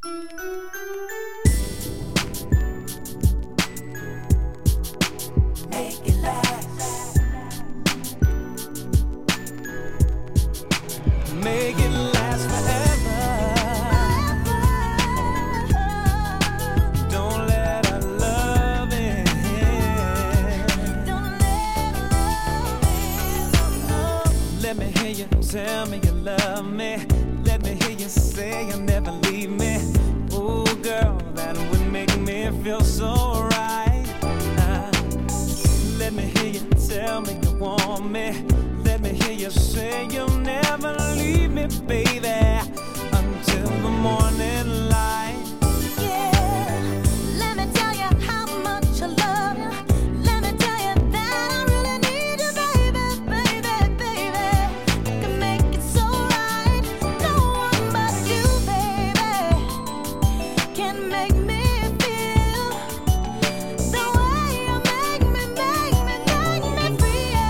Make it last. Make it last forever. Don't let our love end. Let me hear you tell me you love me. Let me hear you say you'll never leave me. Ooh, girl, that would make me feel so right. Let me hear you tell me you want me. Let me hear you say you'll never leave me, baby, until the morning light. Yeah, let me tell you how much I love you. Let me tell you that I really need you, baby, baby, baby. I can make it so right. No one but you, baby, can make me feel the way you make me feel.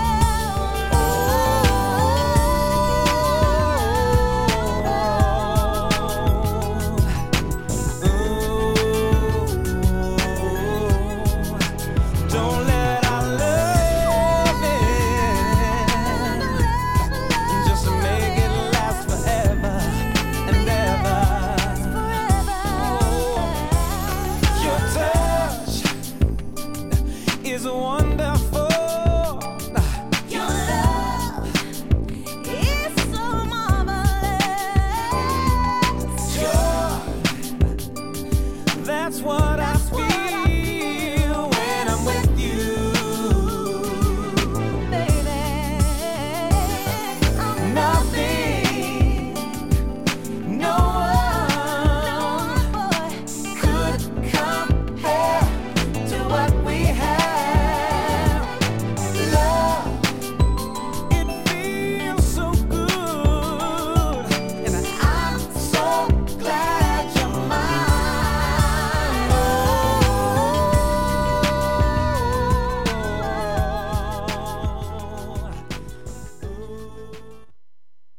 Don't let our love end. Just make it last forever and ever. Your touch is wonderful. Your love is so marvelous. Joy, that's what I